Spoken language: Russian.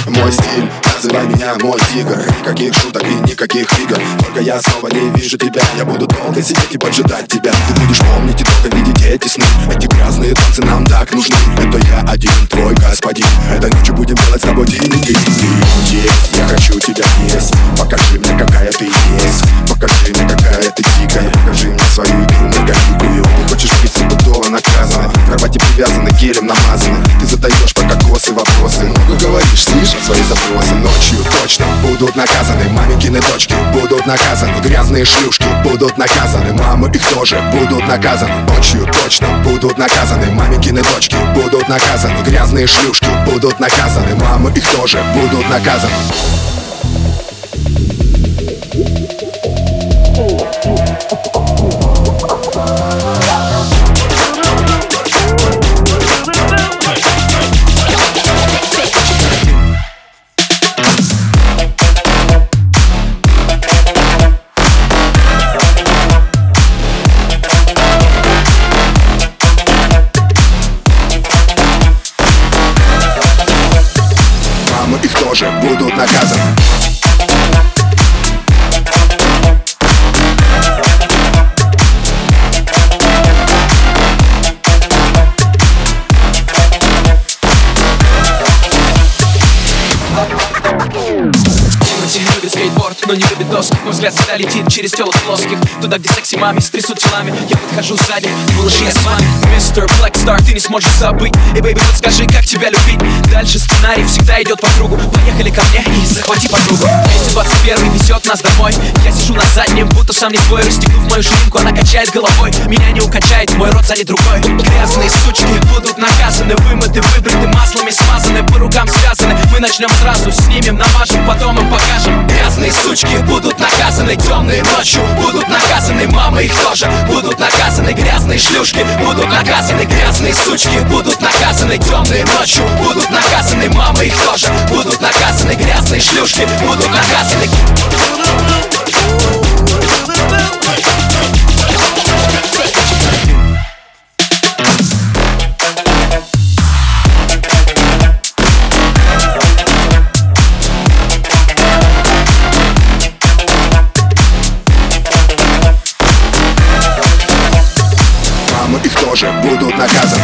Мой стиль, называй меня мой тигр. Никаких шуток и никаких игр. Только я снова не вижу тебя. Я буду долго сидеть и поджидать тебя. Ты будешь помнить и только видеть эти сны. Эти грязные танцы нам так нужны. Это я один, твой господин. Этой ночью будем делать с тобой деньги. Ты есть, я хочу тебя есть. Покажи мне, какая ты есть. Покажи мне, какая ты дикая. Покажи мне свою игру многоликую. Ты хочешь быть стопудово наказана. В кровати привязаны, гелем намазаны. Ты задаешь по кокосы вопросы. Много говоришь, слышишь свои запросы. Ночью точно будут наказаны. Маменькины дочки будут наказаны. Грязные шлюшки будут наказаны. Мамы их тоже будут наказаны. Ночью точно будут наказаны. Маменькины дочки будут наказаны. Грязные шлюшки будут наказаны. Мамы их тоже будут наказаны. Их тоже будут наказаны. Любит скейтборд, но не любит доску. Мой взгляд всегда летит через тела плоских. Туда, где секси мами трясут телами. Я подхожу сзади, малыши, я с вами. Мистер Blackstar, ты не сможешь забыть. И, бэйби, подскажи, как тебя любить. Дальше сценарий всегда идет по кругу. Поехали ко мне и захвати подругу. 221 везет нас домой. Я сижу на заднем, будто сам не свой. Расстегнув мою ширинку, она качает головой. Меня не укачает, мой рот занят другой. Грязные сучки будут наказаны. Вымыты, выбриты, маслами смазаны. По рукам связаны. Мы начнем сразу, снимем, намажем, потом им покажем. Грязные сучки будут наказаны. Темные ночью будут наказаны. Мамы их тоже будут наказаны. Грязные шлюшки будут наказаны. Грязные сучки будут наказаны. Темные ночью будут наказаны. Мамы их тоже будут наказаны. Грязные шлюшки будут наказаны. Их тоже будут наказаны.